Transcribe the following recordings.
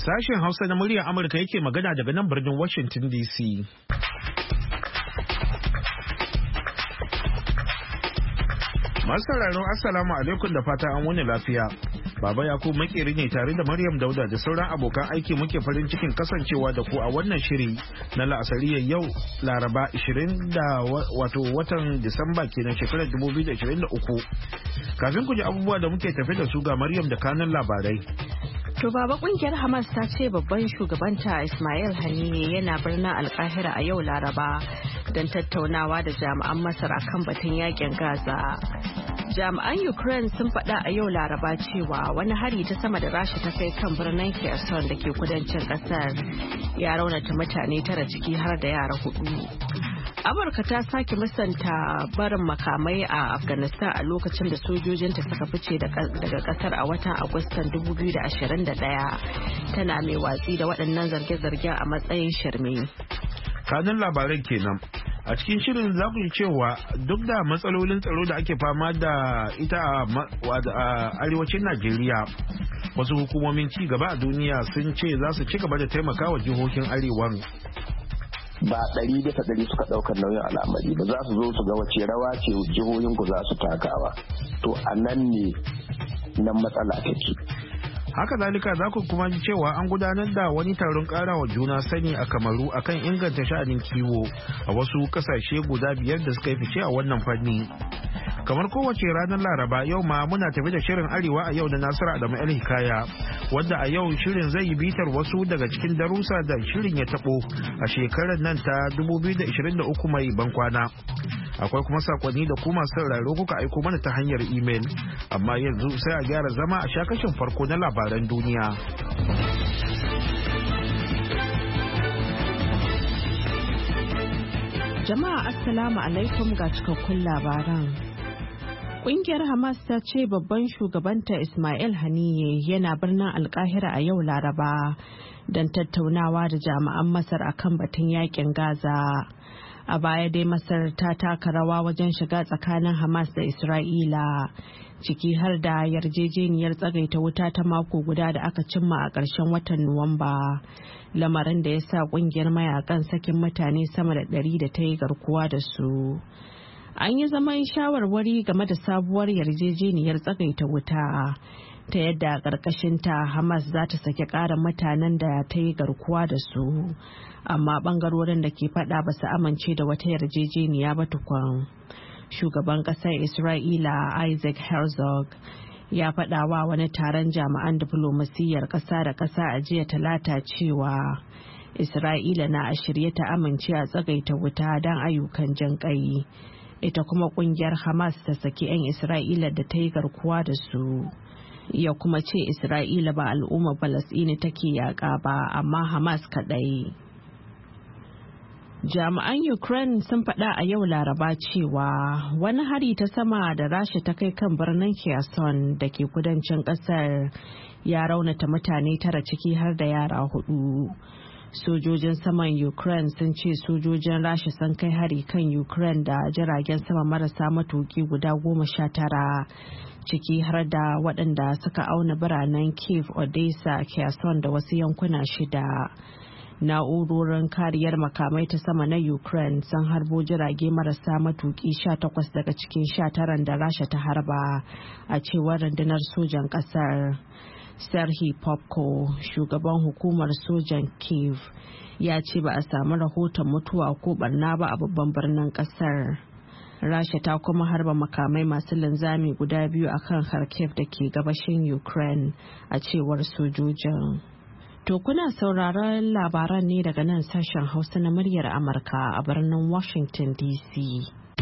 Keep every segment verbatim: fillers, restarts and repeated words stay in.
Sashen Hausa na muryar Amurka yake magana daga nan birnin Washington D C. Masu sauraro Assalamu alaikum da fata an wuni lafiya. Baba Yakubu makeri ne tare da Maryam Dauda da sauran abokan aiki muke farin cikin kasancewa da ku a wannan shiri na la'asariyar yau Laraba ishirin da wato watan Disamba kenan shekarar dubu biyu da ashirin da uku. Kafin ku ji abubuwa da muke tafe da su ga Maryam da kanun labarai. To baba kungiyar Hamas ta ce babban shugabanta Ismail Haniyeh yana birnin Alkahira a yau Laraba don tattaunawa da jami'an Masar akan batun yakin Gaza. Jami'an Ukraine sun faɗa a yau Laraba cewa wani hari ta sama da Rasha ta kai kan birnin Kherson da ke kudancin ƙasar ya raunata mutane tara ciki har da yara hudu. Amurka ta sake musanta barin makamai a Afghanistan a lokacin da sojojinta suka fice daga kasar a watan Agustan dubu biyu da ashirin da ɗaya, tana mai watsi da waɗannan zarge-zargen a matsayin shirme. Kanun labaran kenan. A cikin shirin za ku ji cewa duk da matsalolin tsaro da ake fama da ita a arewacin Najeriya, wasu hukumomin ci gaba a duniya sun ce za su ci gaba da taimakawa jihohin arewan. Ba ɗari bisa ɗari suka ɗaukar nauyin al'amari ba, za su zo su ga wace rawa ce jihohin ku za su takawa, to a nan ne nan matsala take. Haka zalika za ku kuma ji cewa an gudanar da wani taron karawa juna sani a Kamaru akan inganta sha'anin kiwo a wasu kasashe guda biyar da suka yi fice a wannan fanni. Kamar kowace ranar Laraba yau ma muna tafi da shirin Arewa a yau da Nasiru Adamu El Hikaya, wadda a yau shirin zai yi bitar wasu daga cikin darussa da shirin ya tabo a shekarar nan ta dubu biyu da ashirin da uku mai bankwana. Akwai kuma sakonni da kuma sauraro kuka aiko mana ta hanyar imel, amma yanzu sai a gyara zama a shakashin farko na labaran duniya. Jama'a Assalamu alaikum ga cikakkun labaran. Kungiyar Hamas ta ce babban shugabanta Ismail Haniyeh yana birnin Alkahira a yau Laraba don tattaunawa da jami'an Masar akan batun yakin Gaza. A baya dai Masar ta taka rawa wajen shiga tsakanin Hamas da Isra'ila, ciki har da yarjejeniyar tsagaita wuta ta mako guda da aka cimma a ƙarshen watan Nuwamba, lamarin da ya sa ƙungiyar mayakan sakin mutane sama da ɗari da ta yi garkuwa da su. An yi zaman shawarwari game da sabuwar yarjejeniyar tsagaita wuta, ta yadda a ƙarƙashinta Hamas za ta saki ƙarin mutanen da ta yi garkuwa da su, amma ɓangarorin da ke faɗa ba su amince da wata yarjejeniya ba tukun. Shugaban ƙasar Isra'ila Isaac Herzog ya faɗa wa wani taron jami'an diflomasiyyar ƙasa da ƙasa a jiya Talata cewa Isra'ila na a shirye ta amince a tsagaita wuta don ayyukan jin ƙai. Ita kuma kungiyar Hamas ta saki 'yan Isra'ila da ta yi garkuwa da su. Ya kuma ce Isra'ila ba al'ummar Falasɗini take yaƙa ba, amma Hamas kaɗai. Jami'an Ukraine sun faɗa a yau Laraba cewa wani hari ta sama da Rasha ta kai kan birnin Kherson da ke kudancin ƙasar ya raunata mutane tara ciki har da yara hudu. Sojojin saman Ukraine sun ce sojojin Rasha sun kai hari kan Ukraine da jiragen sama marasa matuki guda goma sha tara, ciki har da waɗanda suka auna biranen Kiev, Odessa, Kherson da wasu yankuna shida. Na'urorin kariyar makamai ta sama na Ukraine sun harbo jirage marasa matuki sha takwas daga cikin sha taran da Rasha ta harba, a cewar rundunar sojan ƙasar. Serhiy Popko, shugaban hukumar sojan Kiev, ya ce ba a samu rahoton mutuwa ko barna ba a babban birnin kasar. Rasha ta kuma harba makamai masu linzami guda biyu a kan Kharkiv da ke gabashin Ukraine, a cewar sojojin. To kuna sauraron labaran ne daga nan sashen Hausa na muryar Amurka a birnin Washington D C.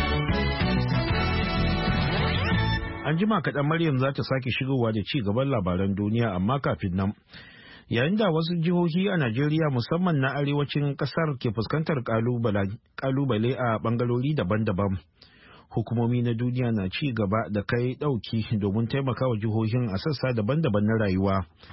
An jima kaɗan Maryam za ta sake shigowa da ci gaban labaran duniya, amma kafin nan. Yayin da wasu jihohi a Najeriya musamman na arewacin ƙasar ke fuskantar ƙalubale a ɓangarori daban-daban. Hukumomi na duniya na ci gaba da kai ɗauki domin taimakawa jihohin a sassa daban-daban na rayuwa.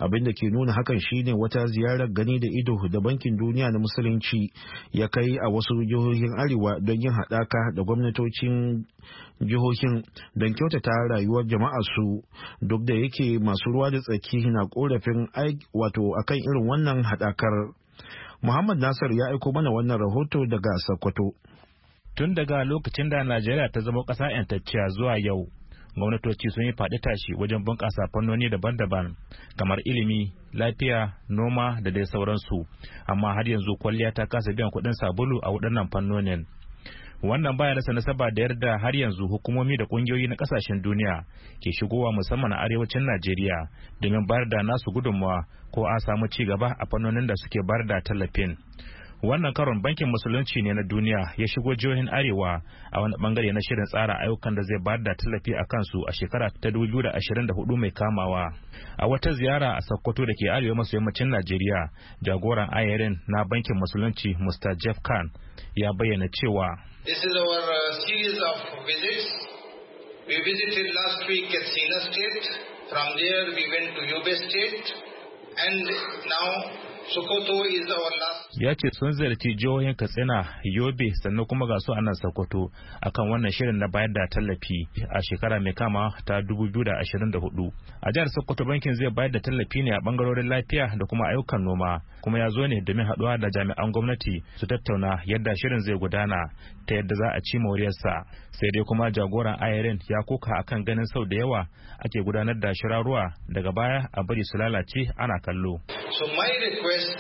abin da ke nuna hakan shine wata ziyarar gani da ido da bankin duniya na musulunci ya kai a wasu jihohin arewa don yin haɗaka da gwamnatocin jihohin don kyautata rayuwar jama'a su, duk da yake masu ruwa da tsaki na korafin wato akan irin wannan haɗakar. Muhammad Nasir ya aiko mana wannan rahoto daga Sokoto. Tun daga lokacin da Najeriya ta zama ƙasa 'yantacciya zuwa yau, gwamnatoci sun yi faɗi tashi wajen bunƙasa fannoni daban-daban kamar ilimi, lafiya, noma da dai sauransu, amma har yanzu kwalliya ta kasa biyan kuɗin sabulu a waɗannan fannonin. Wannan baya rasa nasaba da yarda har yanzu hukumomi da kungiyoyi na kasashen duniya ke shigowa musamman a arewacin Najeriya domin bayar da nasu gudunmawa ko a samu ci gaba a fannonin da suke bayar da tallafin. Wannan karon bankin musulunci ne na duniya ya shigo jihohin arewa a wani bangare na shirin tsara ayyukan da zai bayar da tallafi a kansu a shekara ta dubu biyu da ashirin da hudu mai kamawa. A wata ziyara a Sokoto da ke arewa maso yammacin Najeriya, jagoran ayarin na bankin musulunci Mister Jeff Khan ya bayyana cewa This is our uh, series of visits. We visited last week Katsina State. From there we went to Yobe State. And now Sokoto is our last. Ya ce sun ziyarci jihohin Katsina, Yobe sannan kuma ga su a nan Sokoto akan wannan shirin na bayar da tallafi a shekara mai kama ta dubu biyu da ashirin da hudu. A jihar Sokoto bankin zai bayar da tallafi ne a bangarorin lafiya da kuma ayyukan noma, kuma ya zo ne domin haɗuwa da jami'an gwamnati su tattauna yadda shirin zai gudana ta yadda za a ci moriyarsa. Sai dai kuma jagoran ayarin ya koka akan ganin sau da yawa ake gudanar da shirarruwa daga baya a bari su lalace ana kallo. So my request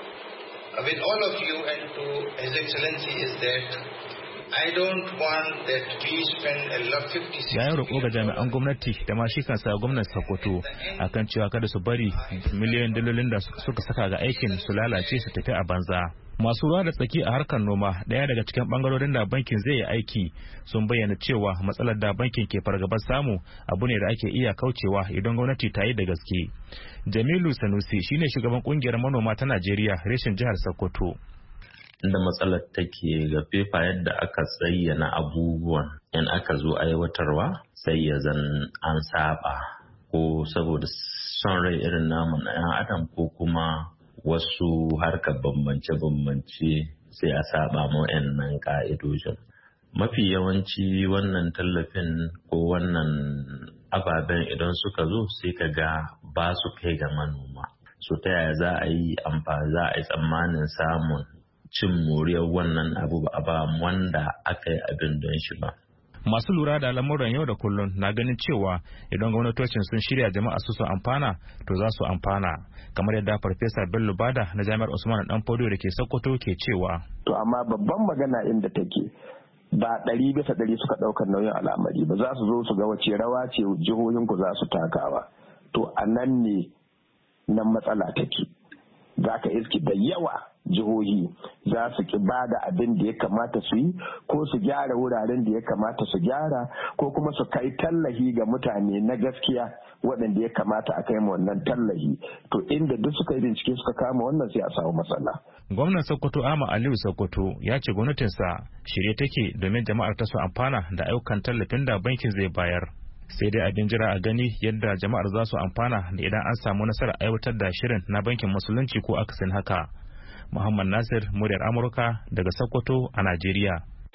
with all of you and to His Excellency is that I don't want that we spend a lot fifty sixty. Ya yi roƙo ga jami'an gwamnati da ma shi kansa gwamnan Sokoto akan cewa kada su bari miliyoyin dalolin da suka saka ga aikin su lalace su tafi a banza. Masu ruwa da tsaki a harkar noma, ɗaya daga cikin bangarorin da bankin zai yi aiki, sun bayyana cewa matsalar da bankin ke fargabar samu abu ne da ake iya kaucewa idan gwamnati ta yi da gaske. Jamilu Sanusi shine shugaban kungiyar manoma ta Najeriya reshen jihar Sokoto. Inda matsalar take ga fefa yadda aka tsayyana abubuwan in aka zo aiwatarwa sai ya zan an saba ko saboda son rai irin namu na 'yan adam ko kuma wasu harkar bambance-bambance sai a saba ma wayannan ka'idojin. Mafi yawanci wannan tallafin ko wannan ababen idan suka zo sai ka ga ba su kai ga manoma. So ta yaya za a yi amfani za a yi tsammanin samun cin moriyar wannan abu ba a ba wanda aka yi abin don shi ba. Masu lura da lamuran yau da kullum na ganin cewa idan gwamnatocin sun shirya jama'a su su amfana to za su amfana, kamar yadda Farfesa Bello Bada na Jami'ar Usman Danfodiyo da ke Sokoto ke cewa. To amma babban magana inda take ba ɗari bisa ɗari suka ɗaukar nauyin al'amari ba, za su zo su ga wace rawa ce jihohin ku za su takawa. To a nan ne nan matsala take. Za ka iski da yawa jihohi za su ki ba da abin da ya kamata su yi ko su gyara wuraren da ya kamata su gyara ko kuma su kai tallahi ga mutane na gaskiya waɗanda ya kamata a kai wannan tallahi. To inda duk suka yi bincike suka kama wannan sai a samu matsala. Gwamnan Sokoto Ahmad Aliyu Sokoto ya ce gwamnatinsa shirye take domin jama'ar ta su amfana da ayyukan tallafin da bankin zai bayar. Sai dai abin jira a gani yadda jama'ar za su amfana da idan an samu nasarar aiwatar da shirin na bankin musulunci ko akasin haka. Muhammad Nasir, muryar Amurka daga Sokoto a Najeriya.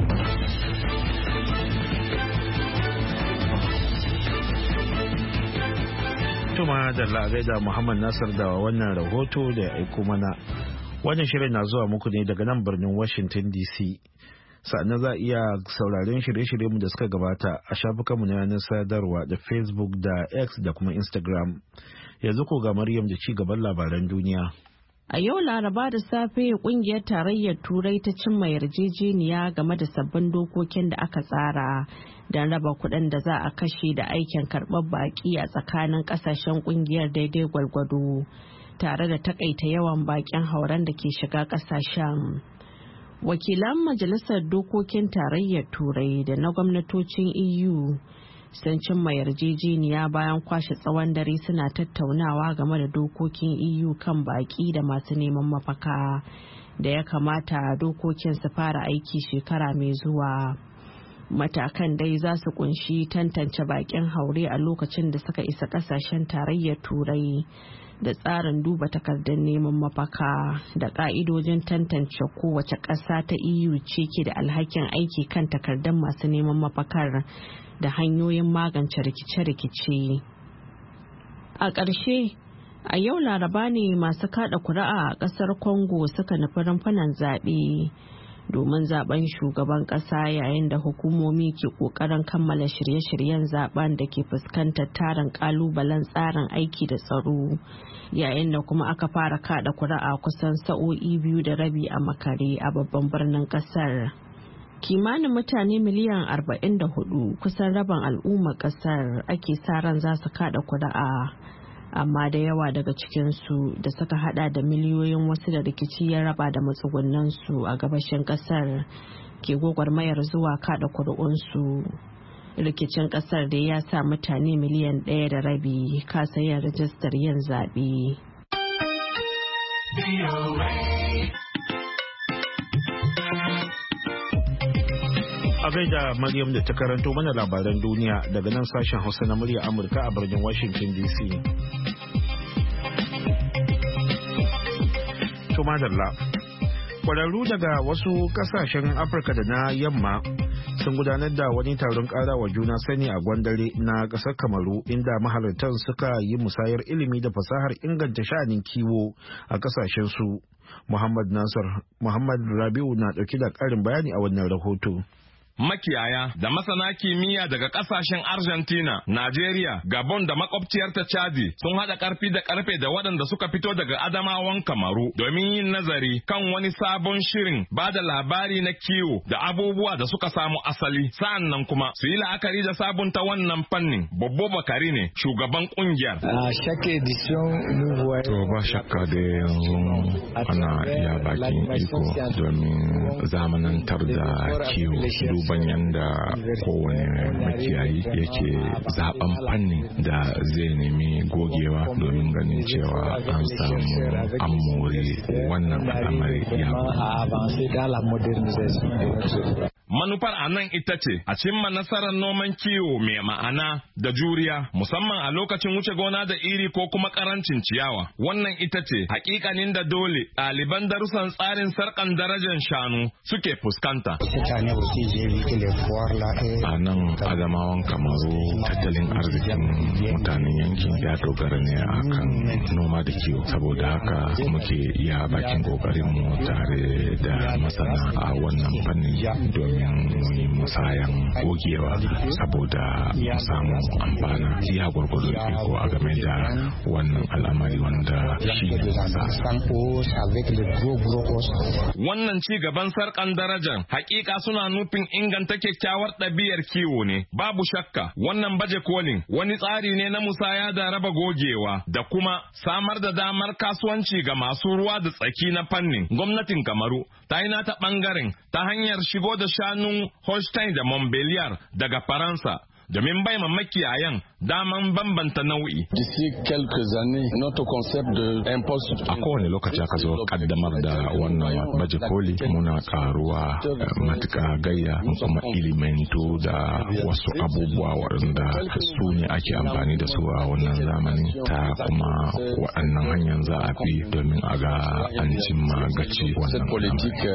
Tuma da la'agaida Muhammad Nasir da wannan rahoto da ya aiko mana. Wannan shirin na zuwa muku ne daga nan birnin Washington D C. Sa'annan za a iya sauraren shirye-shiryenmu da suka gabata a shafukanmu na yanar sadarwa da Facebook da X da kuma Instagram. Yanzu ko ga Maryam da ci gaban labaran duniya. A yau Laraba da safe kungiyar tarayyar Turai ta cimma yarjejeniya game da sabbin dokokin da aka tsara don raba kuɗin da za a kashe da aikin karɓar baƙi a tsakanin ƙasashen kungiyar daidai gwargwado, tare da takaita yawan baƙin hauren da ke shiga ƙasashen. Wakilan Majalisar Dokokin Tarayyar Turai da na gwamnatocin E U sun cimma yarjejeniya bayan kwashe tsawon dare suna tattaunawa game da dokokin E U kan baki da masu neman mafaka da ya kamata dokokin su fara aiki shekara mai zuwa. Matakan dai za su kunshi tantance bakin haure a lokacin da suka isa kasashen tarayyar Turai da tsarin duba takardar neman mafaka da ka'idojin tantance kowace ƙasa ta E U ce ke da alhakin aiki kan takardar masu neman mafakar da hanyoyin magance rikice-rikice. A ƙarshe, a yau Laraba ne masu kada kuri'a a ƙasar Congo suka nufi rumfunan zaɓe domin zaben shugaban ƙasa, yayin da hukumomi ke ƙoƙarin kammala shirye-shiryen zaben da ke fuskantar tarin ƙalubalen tsarin aiki da tsaro, yayin da kuma aka fara kada kuri'a kusan sa'o'i biyu da rabi a makare a babban birnin ƙasar. Kimanin mutane miliyan arba'in da hudu, kusan rabin al'ummar ƙasar, ake sa ran za su kada kuri'a. Amma da yawa daga cikinsu da suka hada da miliyoyin wasu da rikici ya raba da matsugunansu a gabashin kasar ke gwagwarmayar zuwa kada kuri'unsu. Rikicin kasar da ya sa mutane miliyan ɗaya da rabi kasa yin rajistar yin zaɓe. A gaida Maryam da ta karanto mana labaran duniya daga nan sashen Hausa na murya Amurka a birnin Washington D C. Madalla. Kwararru daga wasu kasashen Afirka da na yamma sun gudanar da wani taron karawa juna sani a Gwandare na ƙasar Kamaru, inda mahalartan suka yi musayar ilimi da fasahar inganta sha'anin kiwo a kasashen su. Muhammad Nasir Muhammad Rabiu na ɗauki da ƙarin bayani a wannan rahoto. Makiyaya da masana kimiyya daga kasashen Argentina, Najeriya, Gabon da makwabciyarta Chadi sun haɗa ƙarfi da ƙarfe da waɗanda suka fito daga Adamawan Kamaru domin yin nazari kan wani sabon shirin ba da labari na kiwo da abubuwa da suka samu asali. Sa'an nan kuma su yi la'akari da sabunta wannan fannin. Bobbo Bakari ne shugaban ƙungiyar. To ba shakka da yanzu ana iya bakin iko domin zamanantar da kiwo. Duban yanda kowane makiyayi yake zaben fannin da zai nemi gogewa domin ganin cewa an samu an more wannan al'amari ya Manufar a nan ita ce a cimma nasarar noman kiwo mai ma'ana da juriya, musamman a lokacin wuce gona da iri ko kuma karancin ciyawa. Wannan ita ce hakikanin da dole ɗaliban darussan tsarin sarkan darajar shanu suke fuskanta. A nan Adamawan Kamaru tattalin arzikin mutanen yankin ya dogara ne akan noma da kiwo. Saboda haka muke iya bakin kokarinmu tare da masana a wannan fannin domin yi musayan gogewa saboda mu samu amfana iya gwargwado iko a game da wannan al'amari wanda shi ne wannan ci gaban sarkan darajar hakika suna nufin inganta kyakkyawar ɗabi'ar kiwo ne. Babu shakka wannan baje kolin wani tsari ne na musaya da raba gogewa da kuma samar da damar kasuwanci ga masu ruwa da tsaki na fannin. Gwamnatin Kamaru ta yi nata ɓangaren ta hanyar shigo da shanun Holstein da Montbéliard daga Faransa domin bai makiyayan daman bambanta nau'i. A kowane lokaci aka zo kaddamar da wannan baje koli muna karuwa matuƙa gayya kuma ilimantu da wasu abubuwa waɗanda su ne ake amfani da su a wannan zamani, ta kuma waɗannan hanyar za a bi domin a ga an cimma gaci wannan.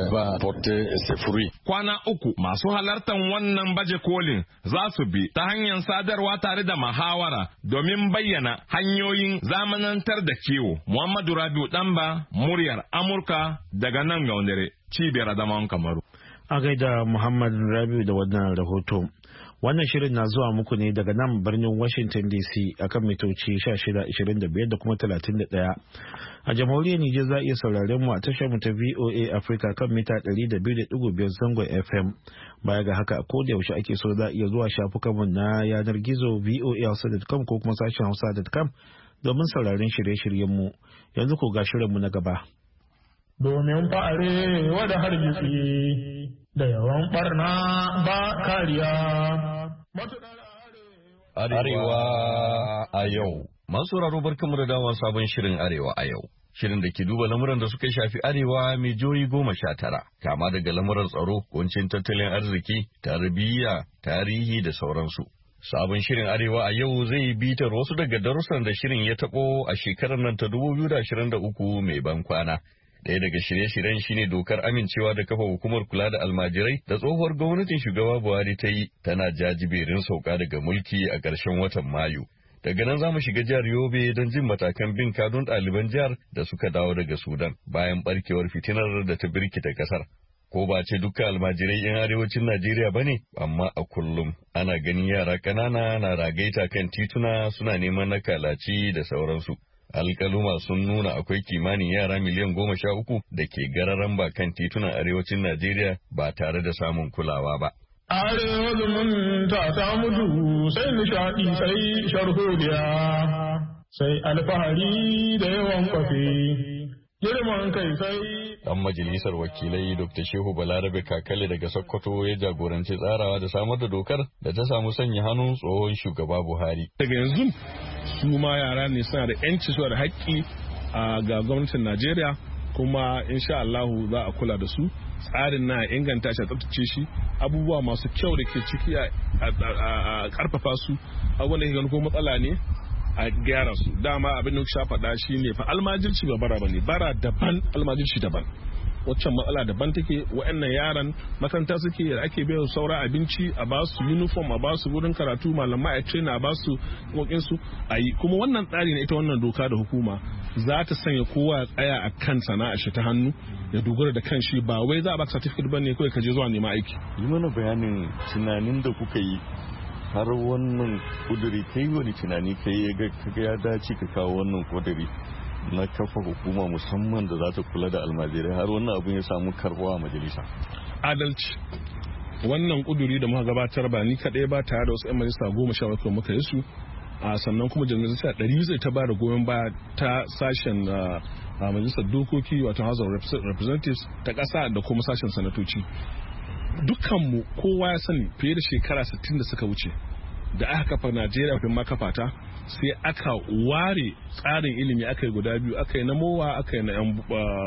Kwana uku masu halartar wannan baje kolin za su bi ta hanyar sadarwa tare da muhawara domin bayyana hanyoyin zamanantar da kiwo. Muhammadu Rabiu Ɗanba, muryar Amurka daga nan Gaundare, cibiyar Adamawan Kamaru. A gaida Muhammad Rabiu da wannan rahoto. Wannan shirin na zuwa muku ne daga nan birnin Washington D C akan mitoci shida ashirin da biyar da kuma talatin da ɗaya. A jamhuriyar Nijar za a iya sauraren mu a tashar mu ta V O A Africa kan mita ɗari da biyu da ɗigo biyar zangon F M. Baya ga haka ko da yaushe ake so za a iya zuwa shafukan mu na yanar gizo v o a hausa dot com ko kuma sashen hausa dot com domin sauraren shirye-shiryen mu. Yanzu ko ga shirin mu na gaba. Domin fa'are wada hargitsi da yawan barna ba kariya. Arewa a yau. Masu sauraro barkamu da dawa sabon shirin Arewa a yau. shirin da ke duba lamuran da suka shafi arewa mai jihohi goma sha tara, kama daga lamuran tsaro, kuncin tattalin arziki, tarbiyya, tarihi da sauransu. Sabon shirin Arewa a yau zai bitar wasu daga darussan da shirin ya taɓo a shekarar nan ta dubu biyu da ashirin da uku mai ban kwana. Ɗaya daga shirye-shiryen shine dokar amincewa da kafa hukumar kula da almajirai da tsohuwar gwamnatin shugaba Buhari ta yi tana jajiberin sauka daga mulki a ƙarshen watan Mayu. Daga nan za mu shiga jihar Yobe don jin matakan bin kadun ɗaliban jihar da suka dawo daga Sudan bayan barkewar fitinar da ta birkita ƙasar. Ko ba ce duka almajirai 'yan arewacin Najeriya ba ne, amma a kullum ana ganin yara ƙanana na ragaita kan tituna suna neman na kalaci da sauransu. Alƙaluma sun nuna akwai kimanin yara miliyan goma sha uku da ke gararan ba kan titunan arewacin Najeriya ba tare da samun kulawa ba. Arewa zumunta ta mutu sai nishaɗi sai sharholiya sai alfahari da yawan kwafe. Girman kai sai. Dan majalisar wakilai Dokta Shehu Balarabe Kakale daga Sokoto ya jagoranci tsarawa da samar da dokar da ta samu sanya hannun tsohon shugaba Buhari. Daga yanzu su ma yara ne suna da yanci suna da haƙƙi ga gwamnatin Najeriya kuma insha Allahu za a kula da su. Tsarin na inganta shi a tsaftace shi abubuwa masu kyau da ke ciki a karfafa su abubuwan da ke gani ko matsala ne a gyara su. Dama abin da sha faɗa shi ne fa almajirci ba bara bane, bara daban almajirci daban. Waccan matsala daban take, wa'annan yaran makaranta suke da ake bayar saura abinci a ba su uniform a ba su wurin karatu malamai a train a ba su kokin su a yi. Kuma wannan tsari na ita wannan doka da hukuma za ta sanya kowa ya tsaya a kan sana'a shi ta hannu ya dogara da kan shi ba wai za a baka certificate bane kawai ka je zuwa neman aiki. Yi mana bayanin tunanin da kuka yi har wannan kuduri kai wani tunani kai ya ga ya dace ka kawo wannan kuduri na kafa hukuma musamman da za ta kula da almajirai har wannan abin ya samu karbuwa a majalisa. Adalci wannan kuduri da muka gabatar ba ni kaɗai ba tare da wasu 'yan majalisa goma sha bakwai muka yi su a sannan kuma majalisa ɗari zai ta bada goyon baya ta sashen a majalisar dokoki wato House of Representatives ta ƙasa da kuma sashen sanatoci. Dukkanmu kowa ya sani fiye da shekara sittin da suka wuce da aka kafa Najeriya kafin ma kafa ta sai aka ware tsarin ilimi aka yi guda biyu aka yi na mowa aka yi na yan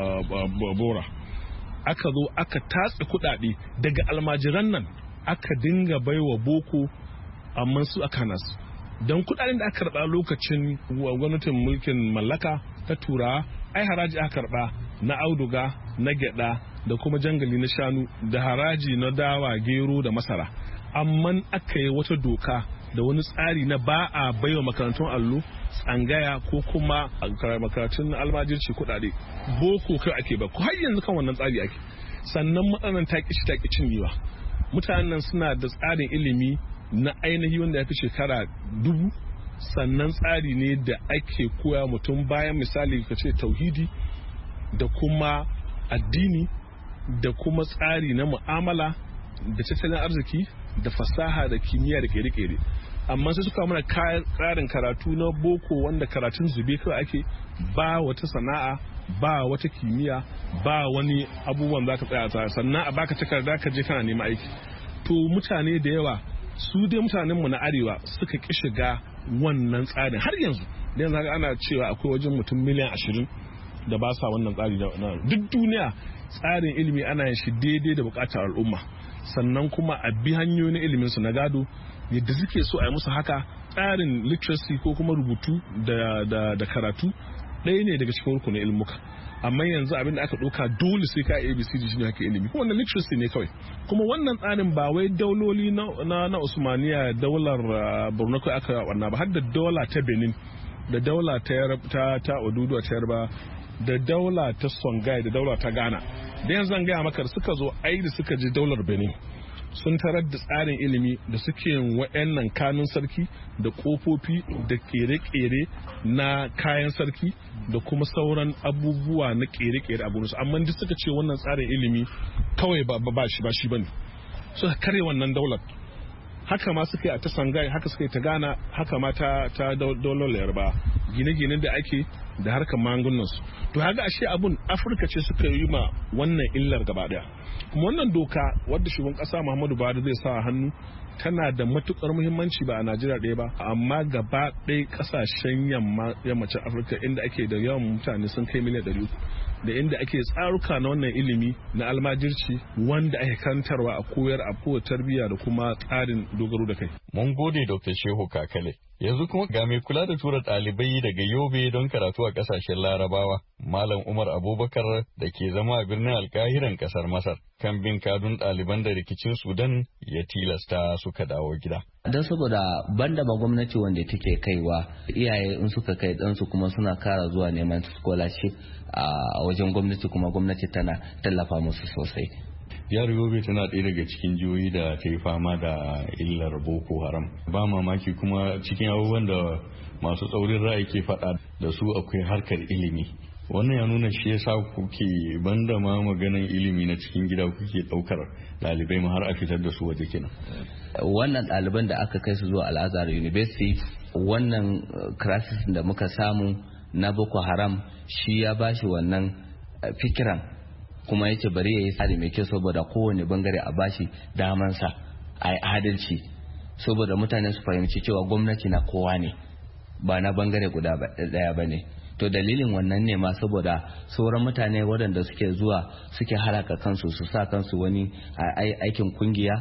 bora aka zo aka tatse kudade daga almajiran nan aka dinga baiwa boko amma su aka nasu don kudaden da aka karba lokacin gwamnatin mulkin mallaka ta turawa ai haraji aka karba na auduga na gyada da kuma jangali na shanu da haraji na dawa gero da masara amma aka yi wata doka da wani tsari na ba a baiwa makarantun allo tsangaya ko kuma makarantun almajirci kudade boko kai ake ba ko har yanzu kan wannan tsari ake sannan matsalan ta kishi ta kicin yiwa mutanen nan suna da tsarin ilimi na ainihi wanda ya fi shekara dubu sannan tsari ne da ake koya mutum bayan misali ka ce tauhidi da kuma addini da kuma tsari na mu'amala da tattalin arziki da fasaha da kimiyya da kere-kere amma sai suka mana karin karatu na boko wanda karatun zube kawai ake ba wata sana'a ba wata kimiyya ba wani abubuwan za ka tsaya sannan a baka takarda ka je kana neman aiki to mutane da yawa su dai mutanenmu na arewa suka ki shiga wannan tsarin har yanzu da yanzu ana cewa akwai wajen mutum miliyan ashirin da ba sa wannan tsari duk duniya tsarin ilimi ana yin shi daidai da bukatar al'umma sannan kuma a bi hanyoyin ilimin su na gado yadda suke so a yi musu haka tsarin literacy ko kuma rubutu da, da, da karatu ɗaya ne daga cikin rukunin ilmuka amma yanzu abin da aka ɗauka dole sai ka A B C D shi ne haka ilimi kuma wannan literacy ne kawai kuma wannan tsarin ba wai dauloli na, na, na Usmaniya daular uh, Borno kai aka wannan ba har da daula ta Benin da daula ta ta, ta Oduduwa ta Yarba da daula ta Songhai da daula ta Ghana da yanzu zan gaya maka suka zo ai da suka je daular Benin sun tarar da tsarin ilimi da suke yin wa'annan kanun sarki da kofofi da kere-kere na kayan sarki da kuma sauran abubuwa na kere-kere a gurinsu amma duk suka ce wannan tsarin ilimi kawai ba ba shi ba shi bane suka kare wannan daular haka ma suka yi a ta Sangai haka suka yi ta Ghana haka ma ta ta daular Yarba gine-gine da ake da harkar magungunansu to haka ashe abun Afirka ce suka yi ma wannan illar gaba daya kuma wannan doka wadda shugaban kasa Muhammadu Buhari zai sa hannu tana da matukar muhimmanci ba a Najeriya ɗaya ba amma gaba ɗaya ƙasashen yammacin Afirka inda ake da yawan mutane sun kai miliyan ɗari uku da inda ake tsaruka na wannan ilimi na almajirci wanda ake kantarwa a koyar a kowace tarbiyya da kuma tsarin dogaro da kai. Mun gode Doctor Shehu Kakale. Yanzu kuma ga mai kula da tura ɗalibai daga Yobe don karatu a ƙasashen Larabawa, Malam Umar Abubakar da ke zama a birnin Alkahiran ƙasar Masar, kan bin kadun ɗaliban da rikicin Sudan ya tilasta suka dawo gida. Don saboda banda ba gwamnati wanda take kaiwa, iyaye in suka kai ɗansu kuma suna kara zuwa neman scholarship a wajen gwamnati kuma gwamnati tana tallafa musu sosai. Jihar Yobe tana ɗaya daga cikin jihohi da ta yi fama da illar Boko Haram. Ba mamaki kuma cikin abubuwan da masu tsaurin ra'ayi ke faɗa da su akwai harkar ilimi. Wannan ya nuna shi yasa kuke banda ma maganan ilimi na cikin gida kuke ɗaukar ɗalibai ma har a fitar da su waje kenan. Wannan ɗaliban da aka kai su zuwa Al-Azhar University, wannan crisis da muka samu na Boko Haram shi ya bashi wannan fikiran kuma yace bari yayi tsari mai kyau saboda kowane bangare a bashi damansa a adalci saboda mutane su fahimci cewa gwamnati na kowa ne ba na bangare guda daya bane. To dalilin wannan ne ma saboda sauran mutane waɗanda suke zuwa suke halaka kansu su sa kansu wani aikin kungiya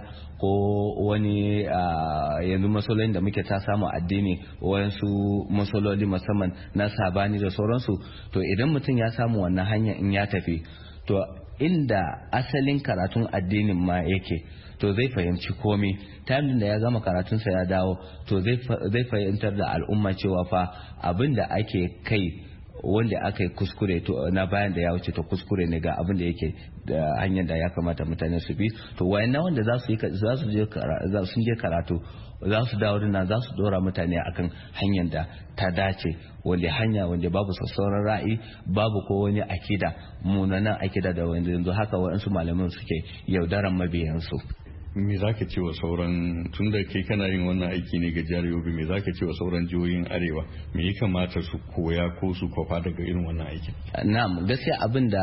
ko wani yanzu masololin da muke ta samu addini wayansu masololi musamman na sabani da sauransu. To idan mutum ya samu wannan hanya in ya tafi, to inda asalin karatun addinin ma yake, to zai fahimci komai. Time da ya gama karatunsa ya dawo, to zai fahimtar da al'umma cewa fa abin da ake kai wanda aka yi kuskure to na bayan da ya wuce to kuskure ne ga abin da yake da hanyar da ya kamata mutane su bi. To wayannan wanda za su yi za su je sun je karatu za su dawo dinnan za su dora mutane akan hanyar da ta dace, wanda hanya wanda babu sassauran ra'ayi, babu ko wani akida munanan akida da wanda yanzu haka waɗansu malaman suke yaudaran mabiyansu. Me za ka ce wa sauran, tun da kai kana yin wannan aiki ne ga jihar Yobe, me za ka ce wa sauran jihohin Arewa me ya kamata su koya ko su kwafa daga irin wannan aikin? Na'am, gaskiya abin da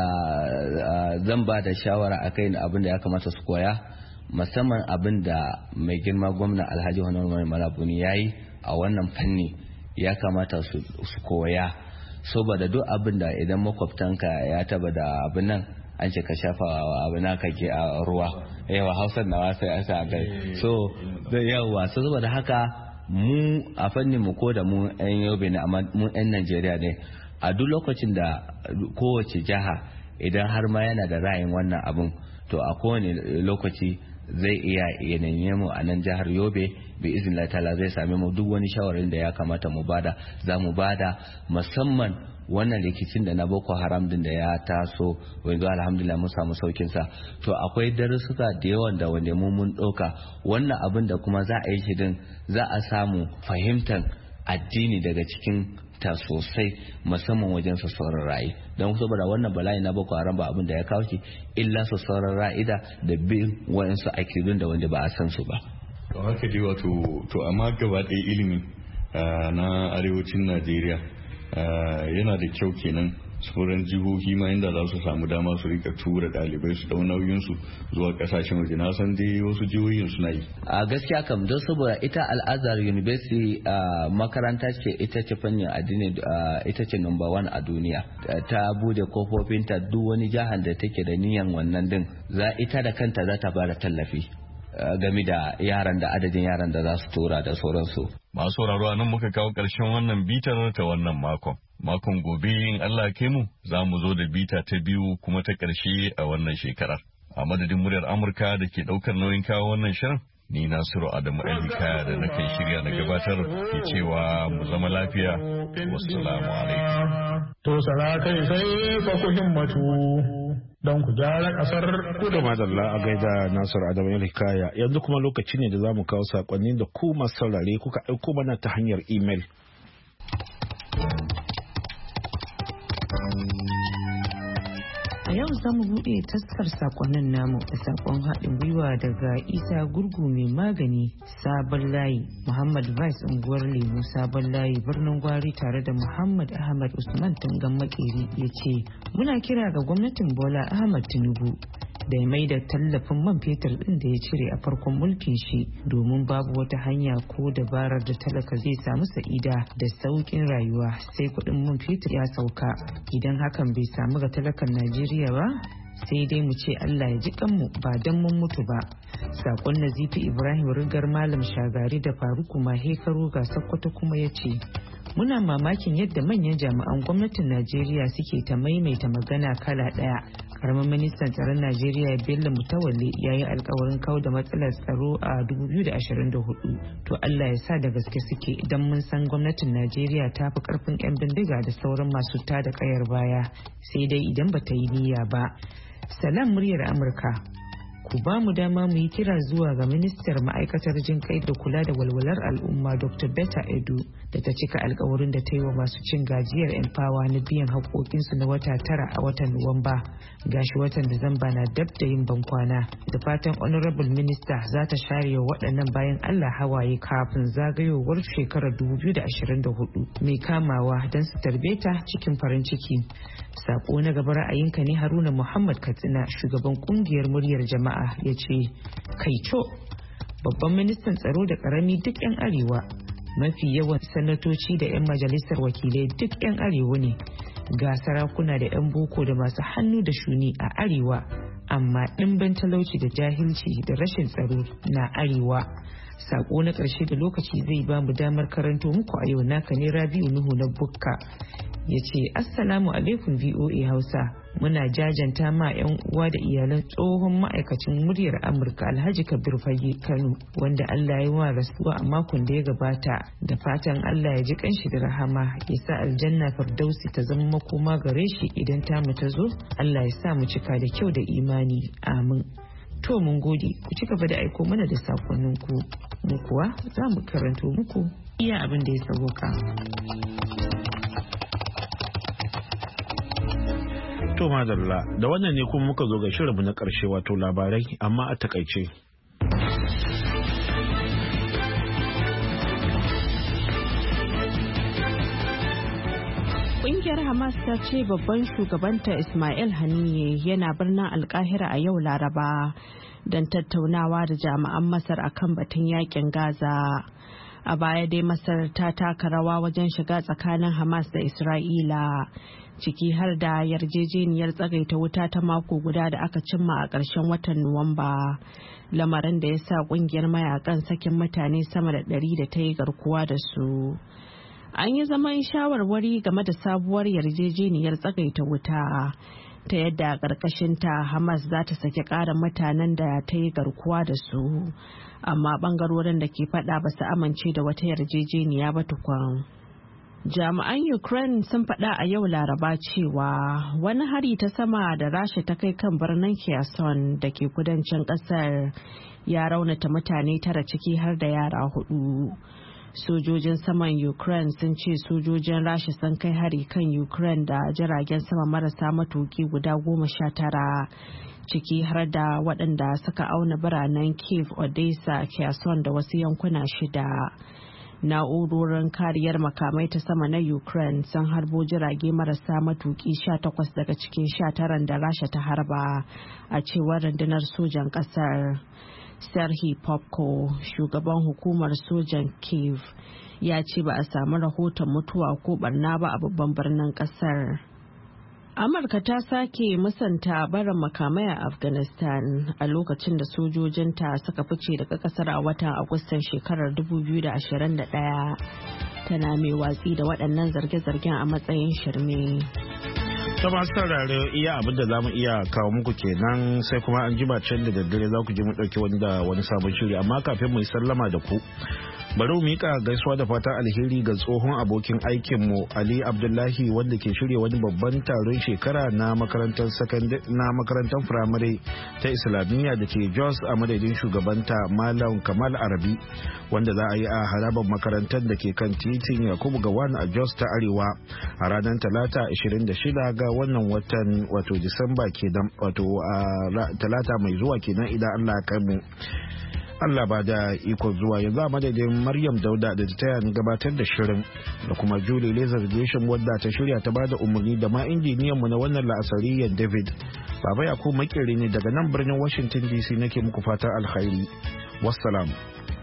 zan ba da shawara a kai abin da ya kamata su koya, musamman abin da mai girma gwamna Alhaji Honorable Malabuni ya yi a wannan fanni ya kamata su koya, saboda duk abin da idan makwabtanka ya taba da abin nan an ce ka shafa abu na kake a ruwa, yawa hausar na wasa ya sa gai, so da yawa so saboda haka mu a fannin mu ko da mu yan Yobe ne amma mu yan Najeriya ne, a duk lokacin da kowace jiha idan har ma yana da ra'ayin wannan abun, to a kowane lokaci zai iya ya neme mu a nan jihar Yobe bi iznillah ta'ala zai same mu duk wani shawarin da ya kamata mu bada za mu bada, musamman wannan rikicin da na Boko Haram din da ya taso wanzu alhamdulillah mun samu saukin sa. To akwai darussuka da yawan da wanda mu mun dauka wannan abin da kuma za a yi shi din za a samu fahimtar addini daga cikin ta sosai, musamman wajen sassauran ra'ayi, don saboda wannan bala'i na Boko Haram ba abin da ya kawo shi illa sassauran ra'ida da bin wayansu akidun da wanda ba a san su ba. To haka dai wato to amma gaba ɗaya ilimi na arewacin Najeriya yana da kyau kenan sauran jihohi ma inda za su samu dama su rika tura ɗalibai su dau nauyinsu zuwa kasashen waje. Na san dai wasu jihohin suna yi a gaskiya kam, don saboda ita Al-Azhar University makaranta ce ita ce fannin addini, ita ce number one a duniya, ta bude kofofinta duk wani jihar da take da niyan wannan din za ita da kanta za ta bada tallafi game da yaran da adadin yaran da za su tura da sauransu. Masu sauraro nan muka kawo ƙarshen wannan bitar ta wannan makon. Makon gobe in Allah ke mu za mu zo da bita ta biyu kuma ta ƙarshe a wannan shekarar. A madadin muryar Amurka da ke ɗaukar nauyin kawo wannan shirin, ni Nasiru Adamu Alhikaya da na kai shirya na gabatar ke cewa mu zama lafiya. Wassalamu alaikum. To sara kai sai fa ku himmatu don ku gyara kasar ku da madalla a gaida Nasiru Adamu Alhikaya. Yanzu kuma lokaci ne da za mu kawo sakonni da ku masu saurare kuka aiko mana ta hanyar imel. A yau za mu buɗe taskar sakonnin namu da sakon haɗin gwiwa daga Isa Gurgu mai magani Sabon Layi, Muhammad Vice unguwar Lemu Sabon Layi birnin Gwari tare da Muhammad Ahmad Usman Tungan Makeri ya ce, muna kira ga gwamnatin Bola Ahmad Tinubu da ya mai da tallafin man fetur ɗin da ya cire a farkon mulkin shi, domin babu wata hanya ko dabarar da talaka zai samu sa'ida da sauƙin rayuwa sai kuɗin man fetur ya sauka. Idan hakan bai samu ga talakan Najeriya ba, sai dai mu ce Allah ya ji kanmu ba don mun mutu ba. Sakon Nazifi Ibrahim Rigar Malam Shagari da Faruku Mahekaru ga Sokoto kuma ya ce, muna mamakin yadda manyan jami'an gwamnatin Najeriya suke ta maimaita magana kala ɗaya. Karamin ministan tsaron Najeriya Bello Mutawalle ya yi alkawarin kau da matsalar tsaro a dubu biyu da ashirin da hudu. To Allah ya sa da gaske suke, idan mun san gwamnatin Najeriya ta fi karfin 'yan bindiga da sauran masu tada kayar baya, sai dai idan ba ta yi niyya ba. Salam muryar Amurka. Ku ba mu dama mu yi kira zuwa ga ministar ma'aikatar jin kai da kula da walwalar al'umma Doctor Betta Edu da ta cika alkawarin da ta yi wa masu cin gajiyar Empower na biyan haƙoƙinsu na wata tara a watan Nuwamba. Gashi watan Disamba na dab da yin bankwana. Da fatan Honorable Minister za ta share wa waɗannan bayan Allah hawaye kafin zagayowar shekarar dubu biyu da ashirin da hudu mai kamawa don su tarbe ta cikin farin ciki. Sako na gaba ra'ayinka ne Haruna Muhammad Katsina, shugaban kungiyar muryar jama'a, ya ce, kaico babban ministan tsaro da karami duk 'yan arewa, mafi yawan sanatoci da 'yan majalisar wakilai duk 'yan arewa ne, ga sarakuna da 'yan boko da masu hannu da shuni a arewa, amma ɗimbin talauci da jahilci da rashin tsaro na arewa. Sako na ƙarshe da lokaci zai ba mu damar karanto muku a yau naka ne Rabi'u Nuhu na Bukka, ya ce assalamu alaikum V O A Hausa, muna jajanta ma 'yan uwa da iyalan tsohon ma'aikacin muryar Amurka Alhaji Kabir Fage Kano wanda Allah ya wa rasuwa a makon da ya gabata, da fatan Allah ya ji kanshi da rahama, ya sa aljanna firdausi ta zama makoma gare shi idan tamu ta zo. Allah ya sa mu cika da kyau da imani, amin. To mun gode, ku ci gaba da aiko mana da sakonninku, mu kuwa za mu karanto muku iya abin da ya sauka. To madalla, da wannan ne kuma muka zo ga shirinmu na ƙarshe, wato labarai amma a takaice. Ƙungiyar Hamas ta ce babban shugabanta Ismail Haniyeh yana birnin Alkahira a yau Laraba don tattaunawa da jami'an Masar akan batun yakin Gaza. A baya dai Masar ta taka rawa wajen shiga tsakanin Hamas da Isra'ila, ciki har da yarjejeniyar tsagaita wuta ta mako guda da aka cimma a ƙarshen watan Nuwamba, lamarin da ya sa ƙungiyar mayakan sakin mutane sama da ɗari da ta yi garkuwa da su. An yi zaman shawarwari game da sabuwar yarjejeniyar tsagaita wuta, ta yadda a ƙarƙashinta Hamas za ta saki ƙarin mutanen da ta yi garkuwa da su, amma ɓangarorin da ke faɗa ba su amince da wata yarjejeniya ba tukun. Jami'an Ukraine sun faɗa a yau Laraba cewa wani hari ta sama da Rasha ta kai kan birnin Kherson da ke kudancin ƙasar ya raunata mutane tara ciki har da yara hudu. Sojojin saman Ukraine sun ce sojojin Rasha sun kai hari kan Ukraine da jiragen sama marasa matuki guda goma sha tara, ciki har da waɗanda suka auna biranen Kiev, Odessa, Kherson da wasu yankuna shida. Na'urorin kariyar makamai ta sama na Ukraine sun harbo jirage marasa matuki sha takwas daga cikin sha taran da Rasha ta harba, a cewar rundunar sojan ƙasar. Serhiy Popko, shugaban hukumar sojan Kiev, ya ce ba a samu rahoton mutuwa ko barna ba a babban birnin kasar. Amurka ta sake musanta barin makamai a Afghanistan a lokacin da sojojinta suka fice daga kasar a watan Agustan shekarar dubu biyu da ashirin da ɗaya, tana mai watsi da waɗannan zarge-zargen a matsayin shirme. ta masu saurare iya abin da za mu iya kawo muku kenan, sai kuma an jima can da daddare za ku je mu ɗauki wani da wani sabon shiri, amma kafin mu yi sallama da ku bari mu mika gaisuwa da fatan alheri ga tsohon abokin aikinmu Ali Abdullahi wanda ke shirya wani babban taron shekara na makarantar na makarantar firamare ta Islamiyya da ke Jos a madadin shugabanta Malam Kamal Arabi, wanda za a yi a harabar makarantar da ke kan titin Yakubu Gawan a Jos ta Arewa a ranar Talata ashirin da shida ga wannan watan wato Disamba kenan, wato talata mai zuwa kenan idan Allah ya kai mu. Allah ba da iko zuwa yanzu a madadin Maryam Dauda da ta taya ni gabatar da shirin da kuma Julie Lazar Gresham wadda ta shirya ta bada umarni da ma injiniyan mu na wannan la'asariyan David. Baba Yakubu makeri ne daga nan birnin Washington D C nake muku fatan alkhairi. Wassalam.